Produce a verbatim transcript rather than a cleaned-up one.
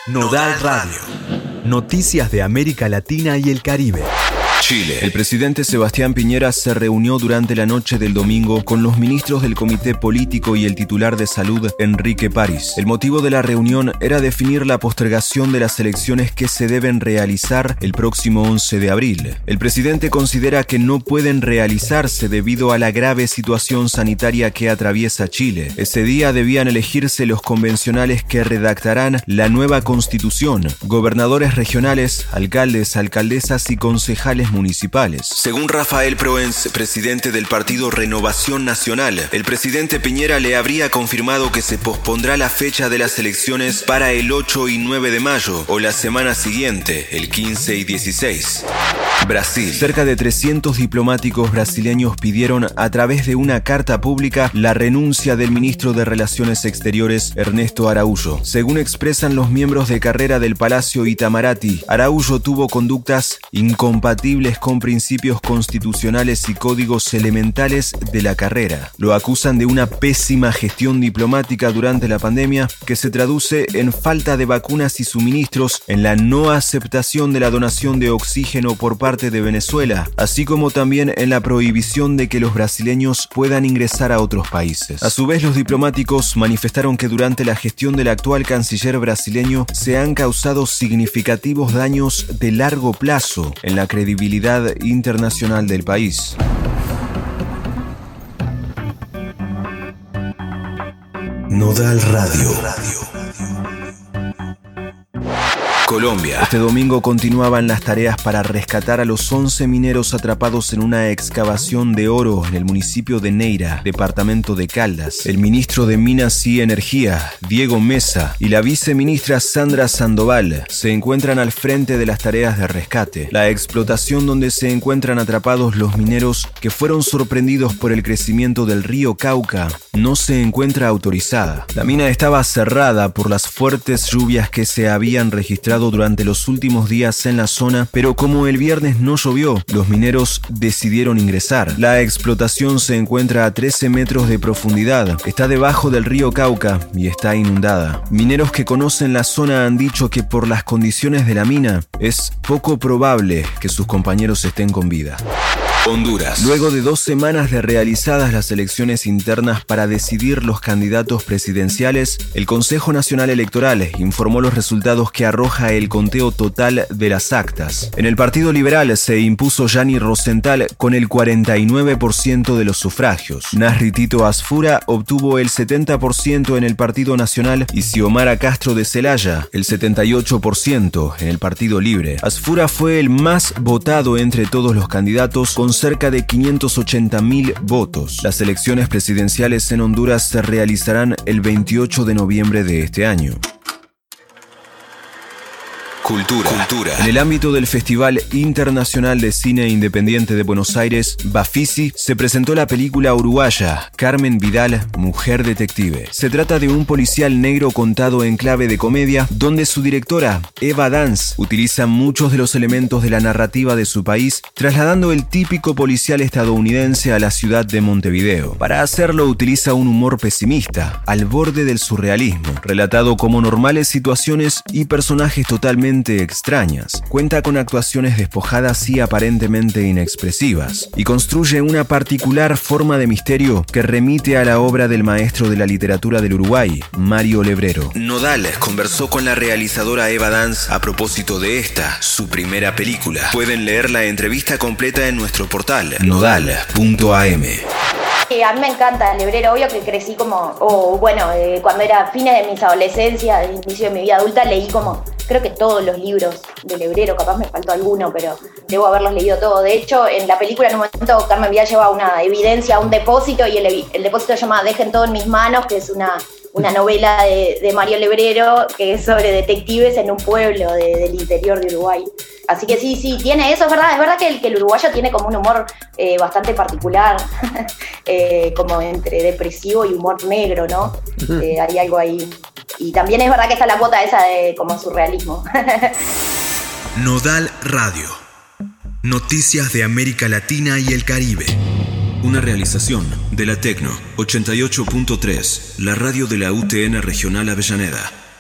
Nodal Radio. Noticias de América Latina y el Caribe. Chile. El presidente Sebastián Piñera se reunió durante la noche del domingo con los ministros del Comité Político y el titular de Salud, Enrique París. El motivo de la reunión era definir la postergación de las elecciones que se deben realizar el próximo once de abril. El presidente considera que no pueden realizarse debido a la grave situación sanitaria que atraviesa Chile. Ese día debían elegirse los convencionales que redactarán la nueva constitución, gobernadores regionales, alcaldes, alcaldesas y concejales municipales. Según Rafael Proens, presidente del partido Renovación Nacional, el presidente Piñera le habría confirmado que se pospondrá la fecha de las elecciones para el ocho y nueve de mayo o la semana siguiente, el quince y dieciséis. Brasil. Cerca de trescientos diplomáticos brasileños pidieron a través de una carta pública la renuncia del ministro de Relaciones Exteriores, Ernesto Araújo. Según expresan los miembros de carrera del Palacio Itamaraty, Araújo tuvo conductas incompatibles con principios constitucionales y códigos elementales de la carrera. Lo acusan de una pésima gestión diplomática durante la pandemia que se traduce en falta de vacunas y suministros, en la no aceptación de la donación de oxígeno por parte de Venezuela, así como también en la prohibición de que los brasileños puedan ingresar a otros países. A su vez, los diplomáticos manifestaron que durante la gestión del actual canciller brasileño se han causado significativos daños de largo plazo en la credibilidad internacional del país. Nodal Radio. Colombia. Este domingo continuaban las tareas para rescatar a los once mineros atrapados en una excavación de oro en el municipio de Neira, departamento de Caldas. El ministro de Minas y Energía, Diego Mesa, y la viceministra Sandra Sandoval se encuentran al frente de las tareas de rescate. La explotación donde se encuentran atrapados los mineros que fueron sorprendidos por el crecimiento del río Cauca no se encuentra autorizada. La mina estaba cerrada por las fuertes lluvias que se habían registrado durante los últimos días en la zona, pero como el viernes no llovió, los mineros decidieron ingresar. La explotación se encuentra a trece metros de profundidad, está debajo del río Cauca y está inundada. Mineros que conocen la zona han dicho que por las condiciones de la mina es poco probable que sus compañeros estén con vida. Honduras. Luego de dos semanas de realizadas las elecciones internas para decidir los candidatos presidenciales, el Consejo Nacional Electoral informó los resultados que arroja el conteo total de las actas. En el Partido Liberal se impuso Yanni Rosenthal con el cuarenta y nueve por ciento de los sufragios. Nasri Tito Asfura obtuvo el setenta por ciento en el Partido Nacional y Xiomara Castro de Celaya el setenta y ocho por ciento en el Partido Libre. Asfura fue el más votado entre todos los candidatos con cerca de quinientos ochenta mil votos. Las elecciones presidenciales en Honduras se realizarán el veintiocho de noviembre de este año. Cultura. Cultura. En el ámbito del Festival Internacional de Cine Independiente de Buenos Aires, Bafisi, se presentó la película uruguaya Carmen Vidal, Mujer Detective. Se trata de un policial negro contado en clave de comedia, donde su directora, Eva Dance, utiliza muchos de los elementos de la narrativa de su país, trasladando el típico policial estadounidense a la ciudad de Montevideo. Para hacerlo utiliza un humor pesimista, al borde del surrealismo, relatado como normales situaciones y personajes totalmente extrañas. Cuenta con actuaciones despojadas y aparentemente inexpresivas, y construye una particular forma de misterio que remite a la obra del maestro de la literatura del Uruguay, Mario Lebrero. Nodal conversó con la realizadora Eva Dance a propósito de esta, su primera película. Pueden leer la entrevista completa en nuestro portal, nodal punto a m. Eh, a mí me encanta Lebrero, obvio que crecí como, o bueno, eh, cuando era fines de mis adolescencia, del inicio de mi vida adulta, leí como, creo que todos los libros de Lebrero, capaz me faltó alguno, pero debo haberlos leído todos. De hecho, en la película en un momento Carmen Vidal lleva una evidencia, un depósito, y el, el depósito se llama Dejen todo en mis manos, que es una, una novela de, de Mario Lebrero, que es sobre detectives en un pueblo de, del interior de Uruguay. Así que sí, sí, tiene eso, es verdad, es verdad que el, que el uruguayo tiene como un humor eh, bastante particular, eh, como entre depresivo y humor negro, ¿no? Uh-huh. Eh, hay algo ahí. Y también es verdad que está la cuota esa de como surrealismo. Nodal Radio. Noticias de América Latina y el Caribe. Una realización de la Tecno ochenta y ocho punto tres, la radio de la U T N Regional Avellaneda.